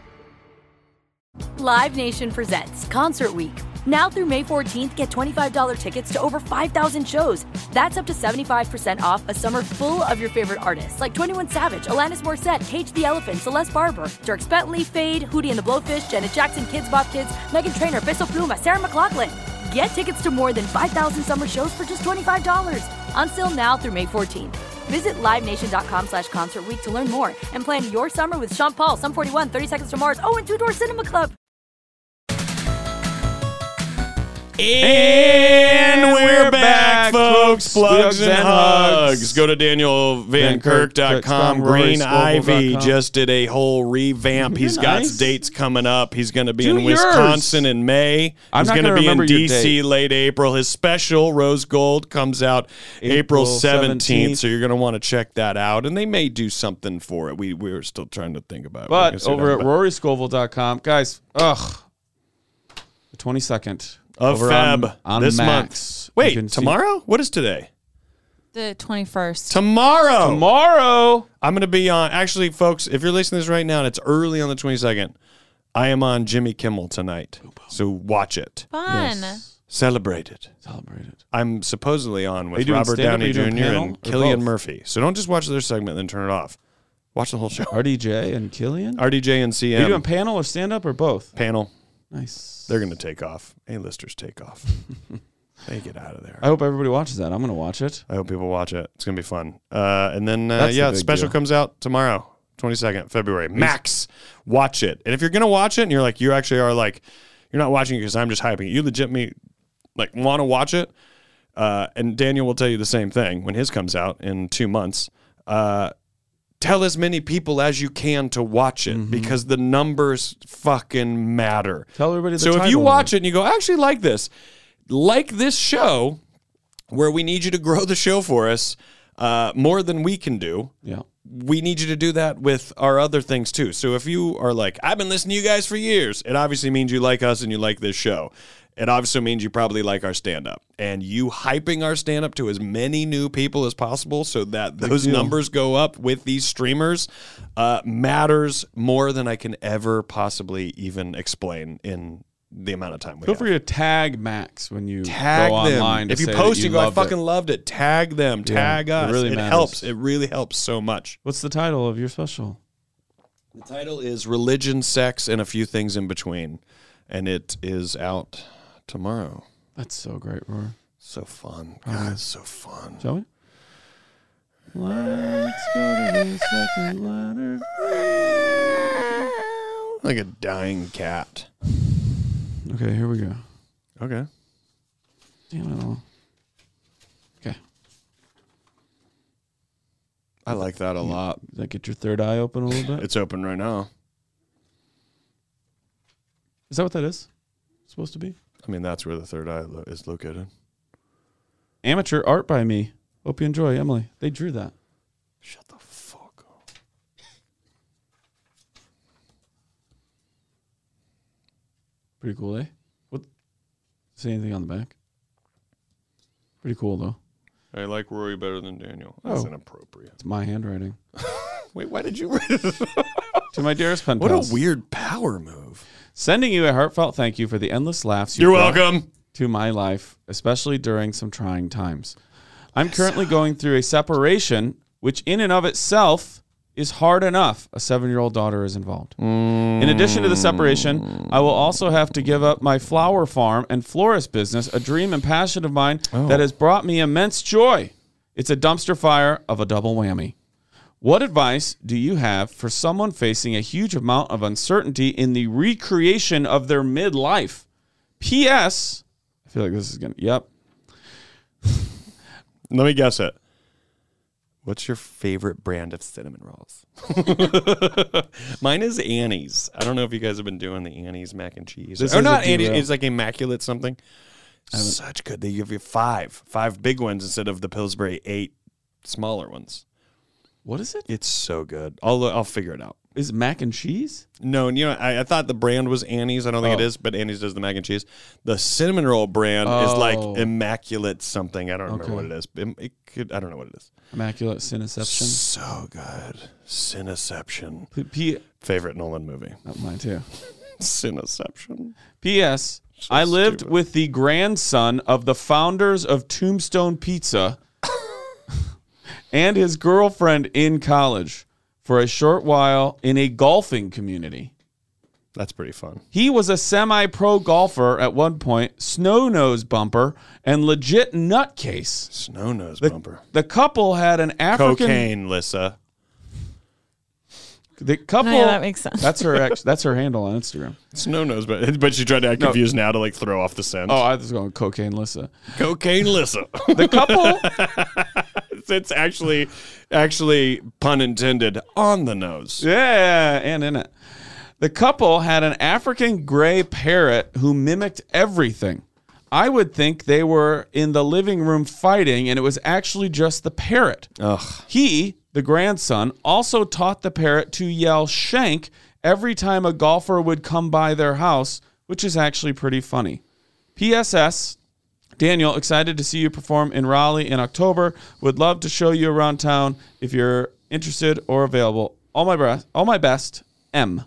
Live Nation presents Concert Week. Now through May fourteenth, get twenty-five dollars tickets to over five thousand shows. That's up to seventy-five percent off a summer full of your favorite artists like twenty-one Savage, Alanis Morissette, Cage the Elephant, Celeste Barber, Dierks Bentley, Fade, Hootie and the Blowfish, Janet Jackson, Kidz Bop Kids, Meghan Trainor, Peso Pluma, Sarah McLachlan. Get tickets to more than five thousand summer shows for just twenty-five dollars. Until now through May fourteenth. Visit livenation.com slash concert week to learn more and plan your summer with Sean Paul, Sum forty-one, thirty Seconds to Mars, oh, and Two Door Cinema Club. And we're back, folks. Plugs Plugs and and hugs. hugs. Go to daniel van kirk dot com. Green Ivy just did a whole revamp. He's got nice. dates coming up. He's going to be Do in yours. Wisconsin in May. I'm He's not going to gonna be in remember your D C date. late April. His special, Rose Gold, comes out April April seventeenth, seventeenth. so you're going to want to check that out. And they may do something for it. We, we're still trying to think about it. We're gonna But sit over down, at but- rory scovel dot com, guys, ugh, the twenty-second of over Feb on, on this Max. month. You Wait, can see- tomorrow? What is today? The twenty-first. Tomorrow. Tomorrow. I'm going to be on. Actually, folks, if you're listening to this right now and it's early on the twenty-second, I am on Jimmy Kimmel tonight. So watch it. Fun. Yes. Celebrate it. Celebrate it. I'm supposedly on you with doing Robert stand-up? Are Downey you doing Junior panel and or Cillian both? Murphy. So don't just watch their segment and then turn it off. Watch the whole show. R D J and Killian? R D J and C M. Are you doing panel or stand-up or both? Panel. Nice. They're going to take off. A-listers take off. They get out of there. I hope everybody watches that. I'm going to watch it. I hope people watch it. It's going to be fun. Uh, and then, uh, That's yeah, the the big special deal. comes out tomorrow, twenty-second February. Max, watch it. And if you're going to watch it and you're like, you actually are like, you're not watching it because I'm just hyping it. You legitimately like want to watch it. Uh, and Daniel will tell you the same thing when his comes out in two months. Uh, tell as many people as you can to watch it mm-hmm. because the numbers fucking matter. Tell everybody the So if title you of watch it. it and you go, I actually like this, like this show where we need you to grow the show for us uh, more than we can do. Yeah. We need you to do that with our other things too. So if you are like, I've been listening to you guys for years, it obviously means you like us and you like this show. It obviously means you probably like our stand-up. And you hyping our stand-up to as many new people as possible so that those deal. numbers go up with these streamers uh, matters more than I can ever possibly even explain in the amount of time we Feel have. free to tag Max when you Tag go them. online. To if you say post, that you, go, I loved fucking it. loved it. Tag them. Yeah, Tag it us. really It matters. helps. It really helps so much. What's the title of your special? The title is Religion, Sex, and a Few Things in Between. And it is out tomorrow. That's so great, Roar. So fun. God, it's so fun. Shall we? Let's go to the second letter. Like a dying cat. Okay, here we go. Okay. Damn it all. Okay. I like that a lot. Does that get your third eye open a little bit? It's open right now. Is that what that is? Supposed to be? I mean, that's where the third eye lo- is located. Amateur art by me. Hope you enjoy, Emily. They drew that. Shut the fuck up. Pretty cool, eh? What? Say anything on the back? Pretty cool, though. I like Rory better than Daniel. That's Oh. inappropriate. It's my handwriting. Wait, why did you write it? To my dearest pen What pals. a weird power move. Sending you a heartfelt thank you for the endless laughs you You're brought welcome. to my life, especially during some trying times. I'm currently going through a separation, which in and of itself is hard enough. A seven-year-old daughter is involved. In addition to the separation, I will also have to give up my flower farm and florist business, a dream and passion of mine Oh. that has brought me immense joy. It's a dumpster fire of a double whammy. What advice do you have for someone facing a huge amount of uncertainty in the recreation of their midlife? P S. I feel like this is going to, yep. Let me guess it. What's your favorite brand of cinnamon rolls? Mine is Annie's. I don't know if you guys have been doing the Annie's mac and cheese. This or is not a Annie's. derail. It's like Immaculate something. Such good. They give you five. Five big ones instead of the Pillsbury eight smaller ones. What is it? It's so good. I'll I'll figure it out. Is it mac and cheese? No, and you know, I, I thought the brand was Annie's. I don't think Oh. it is, but Annie's does the mac and cheese. The cinnamon roll brand is like Oh. Immaculate something. I don't remember Okay. what it is. It, it could. I don't know what it is. Immaculate Cineception. So good. Cineception. P- P- Favorite Nolan movie. oh, mine too. Cineception. P S. I lived stupid. with the grandson of the founders of Tombstone Pizza and his girlfriend in college for a short while in a golfing community. That's pretty fun. He was a semi-pro golfer at one point, snow nose bumper, and legit nutcase. Snow nose The, bumper. the couple had an African. Cocaine, Lissa. The couple. Oh, yeah, that makes sense. That's her. Ex, that's her handle on Instagram. Snow nose, but but she tried to act No. confused now to like throw off the scent. Oh, I was going cocaine, Lissa. Cocaine, Lissa. The couple. It's actually, actually, pun intended, on the nose. Yeah, and in it. The couple had an African gray parrot who mimicked everything. I would think they were in the living room fighting, and it was actually just the parrot. Ugh. He, the grandson, also taught the parrot to yell shank every time a golfer would come by their house, which is actually pretty funny. P S S, Daniel, excited to see you perform in Raleigh in October. Would love to show you around town if you're interested or available. All my best, all my best, M.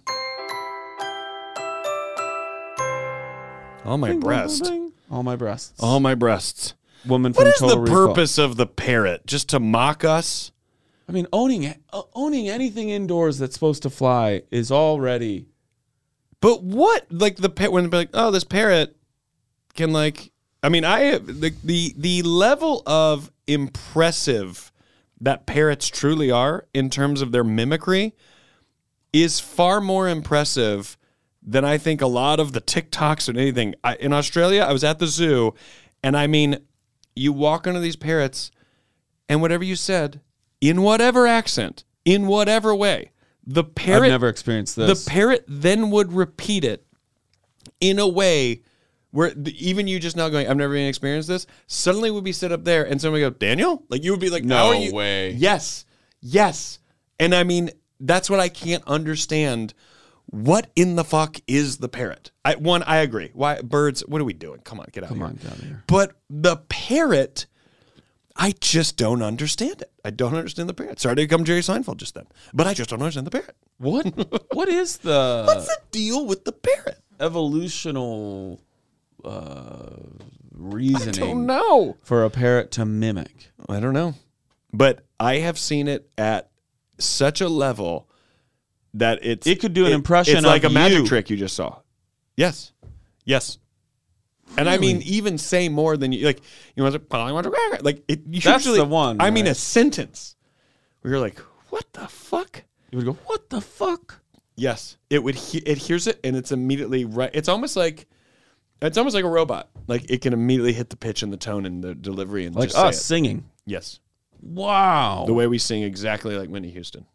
All my breast. All my breasts. All my breasts. Woman What from is the Total Recall. purpose of the parrot? Just to mock us? I mean, owning uh, owning anything indoors that's supposed to fly is already. But what, like the pet when they're like, oh, this parrot can like. I mean, I have the the the level of impressive that parrots truly are in terms of their mimicry is far more impressive than I think a lot of the TikToks and anything. I, in Australia, I was at the zoo, and I mean, you walk into these parrots, and whatever you said, in whatever accent, in whatever way, the parrot... I've never experienced this. The parrot then would repeat it in a way where the, even you just now going, I've never even experienced this, suddenly would be sit up there, and somebody go, Daniel? Like, you would be like, no how are you? way. Yes. Yes. And I mean... That's what I can't understand. What in the fuck is the parrot? I, one, I agree. Why birds? What are we doing? Come on, get out Come here. on, get out of here. But the parrot, I just don't understand it. I don't understand the parrot. Sorry to become Jerry Seinfeld just then, but I just don't understand the parrot. What? What is the? What's the deal with the parrot? Evolutional uh, reasoning. I don't know. For a parrot to mimic. I don't know, but I have seen it at such a level that it's it could do an it, impression it's like of a magic you. trick you just saw. Yes. Yes. And I mean, even say more than you like. You want to like it. That's Usually, the one. I mean, right? a sentence where you're like, "What the fuck?" You would go, "What the fuck?" Yes, it would. He- it hears it, and it's immediately right. It's almost like it's almost like a robot. Like it can immediately hit the pitch and the tone and the delivery and Like just say us it. singing. Yes. Wow. The way we sing exactly like Whitney Houston.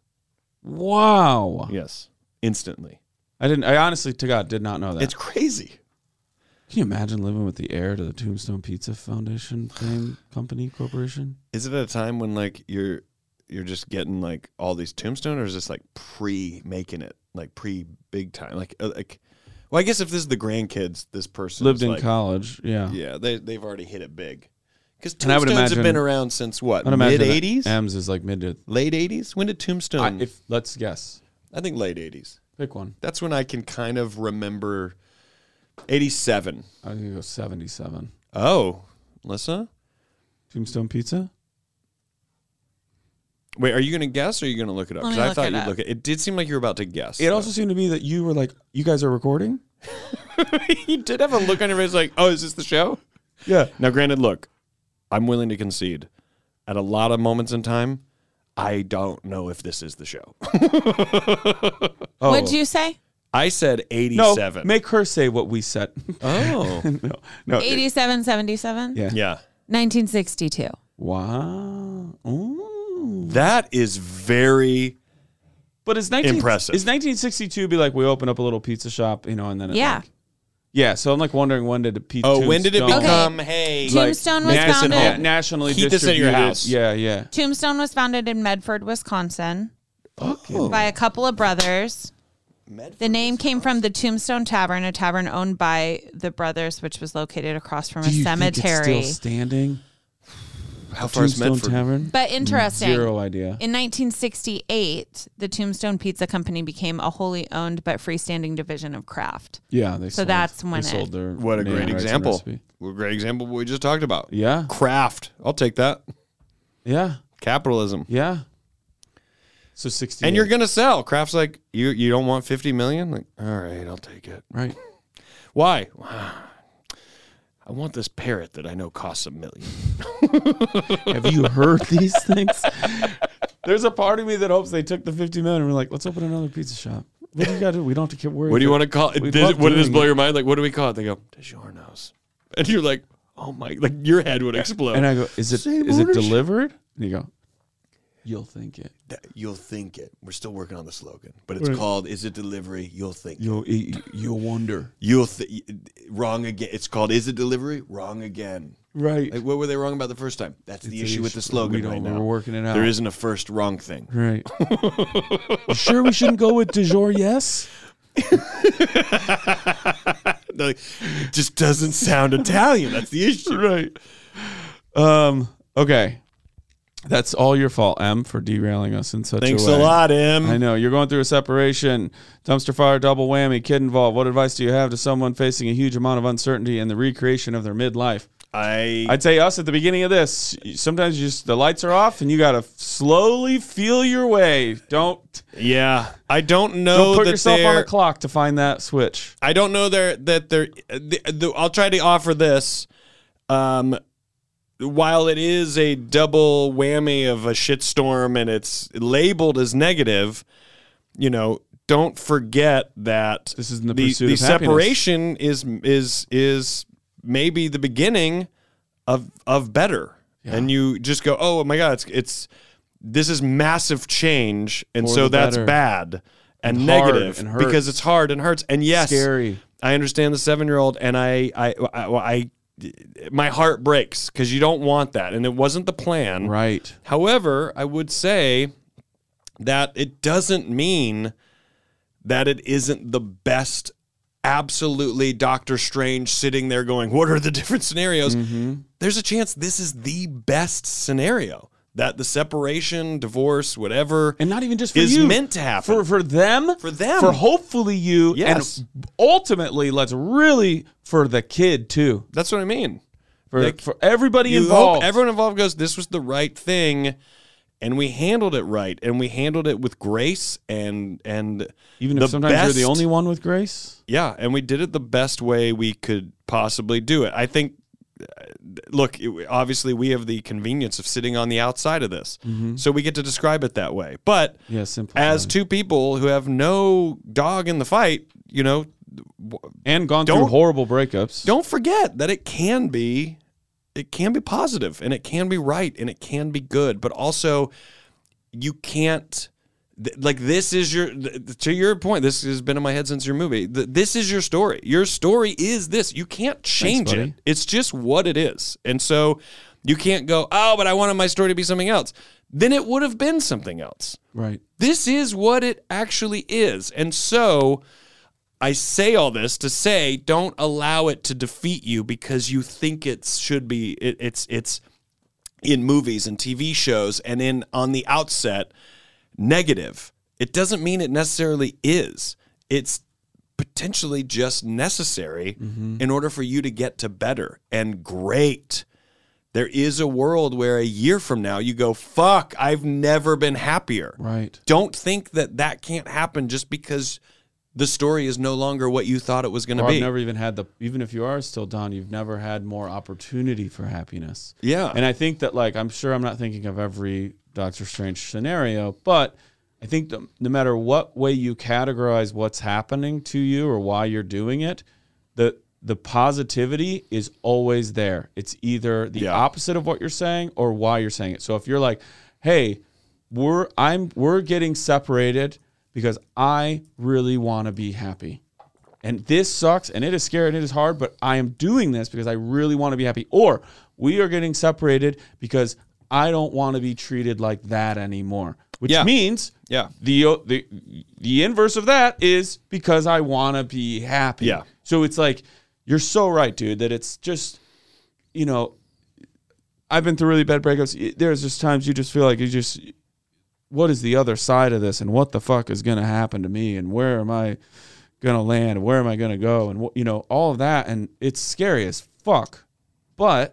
Wow. Yes. Instantly. I didn't. I honestly, to God, did not know that. It's crazy. Can you imagine living with the heir to the Tombstone Pizza Foundation thing, company, corporation? Is it at a time when like you're you're just getting like all these Tombstone, or is this like pre making it, like pre big time, like uh, like? Well, I guess if this is the grandkids, this person Lived in like, college. Yeah. Yeah, they they've already hit it big. Because And I would Tombstones have imagine- been around since what? I'd imagine Mid that eighties? M's is like mid to Late eighties? When did Tombstone? I, if let's guess, I think late eighties. pick one. That's when I can kind of remember. eighty-seven. I'm gonna go seventy-seven. Oh, Lissa? Tombstone Pizza. Wait, are you going to guess or are you going to look it up? Let Because me I look thought it you'd up. look at it. It did seem like you were about to guess. It also seemed to me that you were like, you guys are recording. You did have a look on your face like, oh, is this the show? Yeah. Now, granted, look, I'm willing to concede. At a lot of moments in time, I don't know if this is the show. Oh. What'd you say? I said No, eighty-seven. make her say what we said. Oh. no, no. eighty-seven, seventy-seven? Yeah. Yeah. nineteen sixty-two. Wow. Ooh. That is very But is nineteen impressive. Is nineteen sixty-two be like we open up a little pizza shop, you know, and then it Yeah. like, yeah. So I'm like wondering when did the pizza? Oh, when did it Tombstone- become, Okay. hey, like, Tombstone was Madison founded- Hall, nationally Keep this at your distributed- house. Yeah, yeah. Tombstone was founded in Medford, Wisconsin Oh. by a couple of brothers. Medford, The name came from the Tombstone Tavern, a tavern owned by the brothers, which was located across from Do a you cemetery. think it's still standing? How far is Tombstone Medford? Tavern? But interesting. Zero idea. In nineteen sixty-eight, the Tombstone Pizza Company became a wholly owned but freestanding division of Kraft. Yeah, they So sold, that's they when it- sold their What a name great rights and example. recipe. What a great example of what we just talked about. Yeah, Craft. I'll take that. yeah, Capitalism. yeah. So sixty, And you're going to sell. Kraft's like, you you don't want fifty million? Like, all right, I'll take it. right. Why? I want this parrot that I know costs a million. Have you heard these things? There's a part of me that hopes they took the fifty million and we're like, let's open another pizza shop. What do you got to do? We don't have to get worried. What do you want to call it? We'd Did, love what did this doing blow it. your mind? Like, what do we call it? They go, DiGiorno's. And you're like, oh my, like your head would explode. And I go, is it Same is it ownership. delivered? And you go, you'll think it. That- you'll think it. We're still working on the slogan, but it's Right. called "Is it delivery?" You'll think. You'll you'll wonder. You'll th- wrong again. It's called "Is it delivery?" Wrong again. Right. Like, what were they wrong about the first time? That's the issue with the slogan we don't, right now. We're working it out. There isn't a first wrong thing. Right. You sure we shouldn't go with du jour? Yes. Like, it just doesn't sound Italian. That's the issue. Right. Um. Okay. That's all your fault, Em, for derailing us in such Thanks a way. a lot, Em. I know. You're going through a separation, dumpster fire, double whammy, kid involved. What advice do you have to someone facing a huge amount of uncertainty in the recreation of their midlife? I I'd say us at the beginning of this. Sometimes you just the lights are off and you gotta slowly feel your way. Don't yeah. I don't know. don't put that yourself on they're- a clock to find that switch. I don't know there that they're. The, the, I'll try to offer this. Um, while it is a double whammy of a shitstorm and it's labeled as negative, you know, don't forget that This is in the the, pursuit the of happiness. separation is is is maybe the beginning of of better. Yeah. And you just go, oh my God, it's it's this is massive change, and For so the that's better. bad and, And hard negative and hurts. because it's hard and hurts. And yes, Scary. I understand the seven-year-old, and I, I, I, I my heart breaks because you don't want that, and it wasn't the plan. Right. However, I would say that it doesn't mean that it isn't the best. Absolutely, Doctor Strange sitting there going, "What are the different scenarios?" Mm-hmm. There's a chance this is the best scenario. That the separation, divorce, whatever, And not even just for is you. meant to happen For for them. For them. For hopefully you. Yes. And ultimately, let's really for the kid too. That's what I mean. For, Like, for everybody you involved. hope everyone involved goes, this was the right thing, and we handled it right, and we handled it with grace, and and Even the if sometimes best, you're the only one with grace. Yeah, and we did it the best way we could possibly do it. I think. uh, Look, it, obviously, we have the convenience of sitting on the outside of this, Mm-hmm. so we get to describe it that way. But Yeah, simple. as two people who have no dog in the fight, you know, w- and gone through don't- horrible breakups. don't forget that it can be it can be positive and it can be right and it can be good, but also you can't th- like this is your th- to your point, this has been in my head since your movie. Th- this is your story. Your story is this. You can't change buddy. it. It's just what it is. And so you can't go, "Oh, but I wanted my story to be something else." Then it would have been something else. Right. This is what it actually is. And so I say all this to say, don't allow it to defeat you because you think it should be. It, it's it's in movies and T V shows and in on the outset negative. It doesn't mean it necessarily is. It's potentially just necessary in order for you to get to better and great. There is a world where a year from now you go, fuck, I've never been happier. Right. Don't think that that can't happen just because the story is no longer what you thought it was going to Or be. I've never even had the, even if you are still Don, you've never had more opportunity for happiness. Yeah. And I think that, like, I'm sure I'm not thinking of every Doctor Strange scenario, but I think that no matter what way you categorize what's happening to you or why you're doing it, the the positivity is always there. It's either the Yeah. opposite of what you're saying or why you're saying it. So if you're like, hey, we're I'm we're getting separated because I really want to be happy. And this sucks and it is scary and it is hard, but I am doing this because I really want to be happy. Or we are getting separated because I don't want to be treated like that anymore. Which Yeah. means Yeah. the the the inverse of that is because I want to be happy. Yeah. So it's like, you're so right, dude, that it's just, you know, I've been through really bad breakups. There's just times you just feel like you just, what is the other side of this, and what the fuck is going to happen to me, and where am I going to land, where am I going to go, and, you know, all of that, and it's scary as fuck. But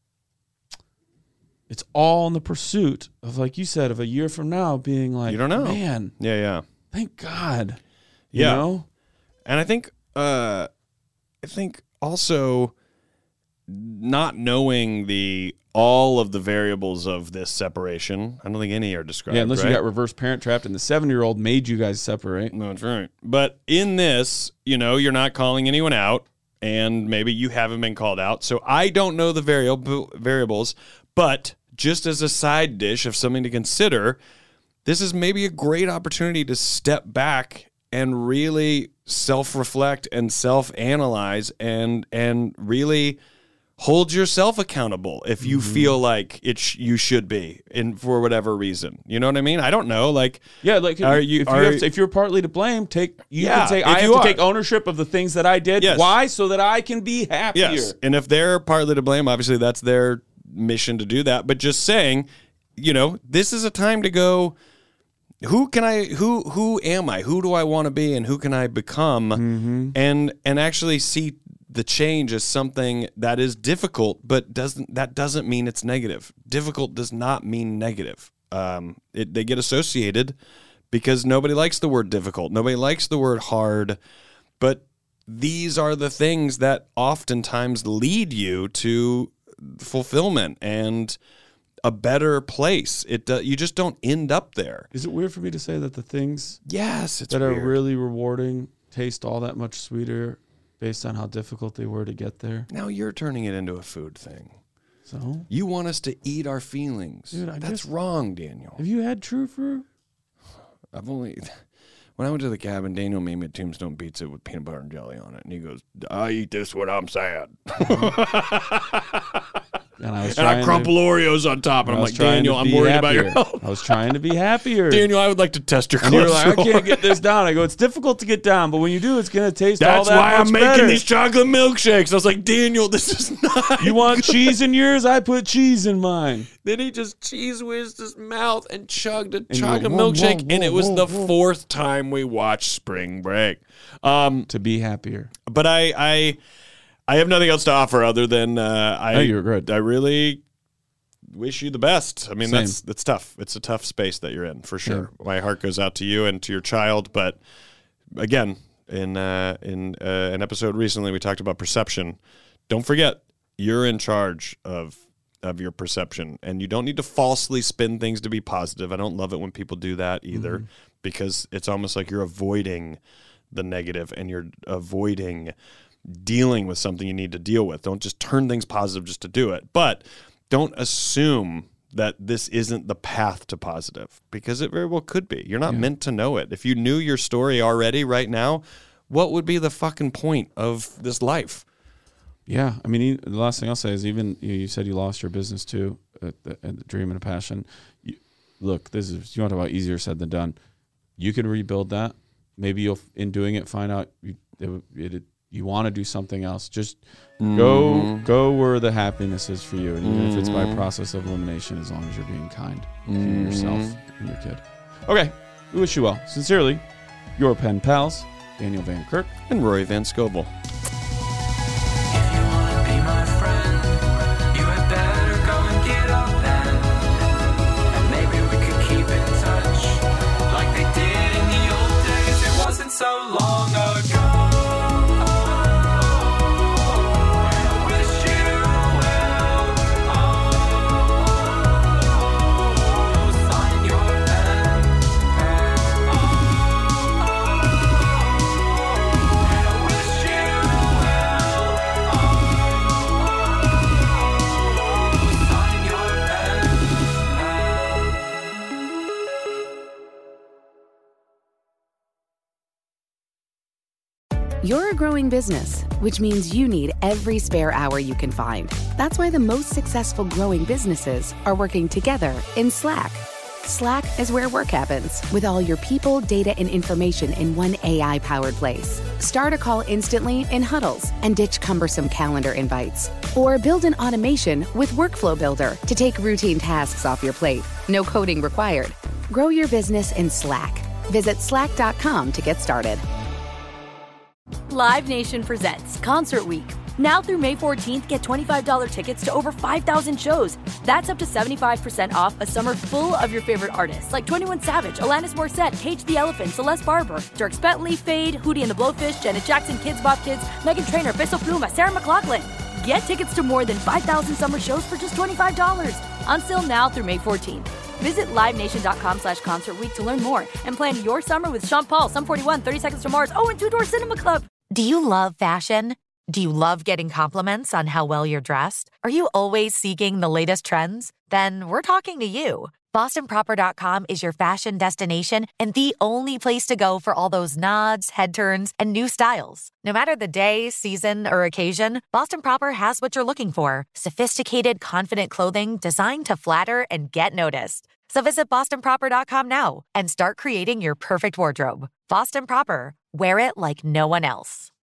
it's all in the pursuit of, like you said, of a year from now being like, You don't know. man, Yeah, yeah. thank God. You Yeah. know? And I think uh I think also not knowing the all of the variables of this separation, I don't think any are described. Yeah, unless right? you got reverse parent trapped and the seven-year-old made you guys separate. No, that's right. But in this, you know, you're not calling anyone out, and maybe you haven't been called out. So I don't know the variable variables, but just as a side dish of something to consider, this is maybe a great opportunity to step back and really self-reflect and self-analyze and and really hold yourself accountable if you Mm-hmm. feel like it sh- you should be, in for whatever reason. You know what I mean? I don't know. Like, Yeah, like Are if, you- if, are- you have to, if you're partly to blame, take you Yeah, can say if I have you to are. take ownership of the things that I did. Yes. Why? So that I can be happier. yes. And if they're partly to blame, obviously that's their mission to do that. But just saying, you know, this is a time to go, who can I who who am I? Who do I want to be and who can I become? Mm-hmm. And and actually see the change as something that is difficult, but doesn't that doesn't mean it's negative. Difficult does not mean negative. Um, it, they get associated because nobody likes the word difficult. Nobody likes the word hard, but these are the things that oftentimes lead you to fulfillment and a better place. It uh, you just don't end up there. Is it weird for me to say that the things yes, it's that weird. are really rewarding taste all that much sweeter based on how difficult they were to get there? Now you're turning it into a food thing. So you want us to eat our feelings. Dude, I That's just, wrong, Daniel. Have you had true fruit? I've only when I went to the cabin, Daniel made me a Tombstone pizza with peanut butter and jelly on it, and he goes, "I eat this when I'm sad." And I, was and I crumple to, Oreos on top, and I'm like, Daniel, I'm worried happier. about your health. I was trying to be happier. Daniel, I would like to test your cholesterol. And you're like, I can't get this down. I go, it's difficult to get down, but when you do, it's going to taste That's all that why much I'm making better. these chocolate milkshakes. I was like, Daniel, this is not. You want cheese in yours? I put cheese in mine. Then he just cheese whizzed his mouth and chugged a and chocolate whoa, milkshake, whoa, and it whoa, was whoa, the whoa. fourth time we watched Spring Break. Um, to be happier. But I, I, I have nothing else to offer other than uh, I. No, you're good. I really wish you the best. I mean, Same. that's that's tough. It's a tough space that you're in for sure. Same. My heart goes out to you and to your child. But again, in uh, in uh, an episode recently, we talked about perception. Don't forget, you're in charge of of your perception, and you don't need to falsely spin things to be positive. I don't love it when people do that either, mm-hmm. because it's almost like you're avoiding the negative and you're avoiding dealing with something you need to deal with. Don't just turn things positive just to do it. But don't assume that this isn't the path to positive, because it very well could be. You're not yeah. meant to know it. If you knew your story already right now, what would be the fucking point of this life? Yeah. I mean, the last thing I'll say is, even you, you said you lost your business too, at the, at the dream and a passion. You, look, this is, you want to talk about easier said than done. You can rebuild that. Maybe you'll, in doing it, find out you, it, it, you want to do something else. Just mm. go go where the happiness is for you. And even mm. if it's by process of elimination, as long as you're being kind mm. to yourself and your kid. Okay. We wish you well. Sincerely, your pen pals, Daniel Van Kirk and Rory Van Scoble. So long ago. You're a growing business, which means you need every spare hour you can find. That's why the most successful growing businesses are working together in Slack. Slack is where work happens, with all your people, data, and information in one A I-powered place. Start a call instantly in huddles and ditch cumbersome calendar invites. Or build an automation with Workflow Builder to take routine tasks off your plate. No coding required. Grow your business in Slack. Visit slack dot com to get started. Live Nation presents Concert Week. Now through May fourteenth, get twenty-five dollars tickets to over five thousand shows. That's up to seventy-five percent off a summer full of your favorite artists like twenty-one Savage, Alanis Morissette, Cage the Elephant, Celeste Barber, Dierks Bentley, Fade, Hootie and the Blowfish, Janet Jackson, Kids Bop Kids, Meghan Trainor, Peso Pluma, Sarah McLachlan. Get tickets to more than five thousand summer shows for just twenty-five dollars. On sale now through May fourteenth. Visit livenation.com slash concert week to learn more and plan your summer with Sean Paul, Sum forty-one, thirty Seconds to Mars, oh, and Two Door Cinema Club. Do you love fashion? Do you love getting compliments on how well you're dressed? Are you always seeking the latest trends? Then we're talking to you. Boston Proper dot com is your fashion destination and the only place to go for all those nods, head turns, and new styles. No matter the day, season, or occasion, Boston Proper has what you're looking for. Sophisticated, confident clothing designed to flatter and get noticed. So visit Boston Proper dot com now and start creating your perfect wardrobe. Boston Proper. Wear it like no one else.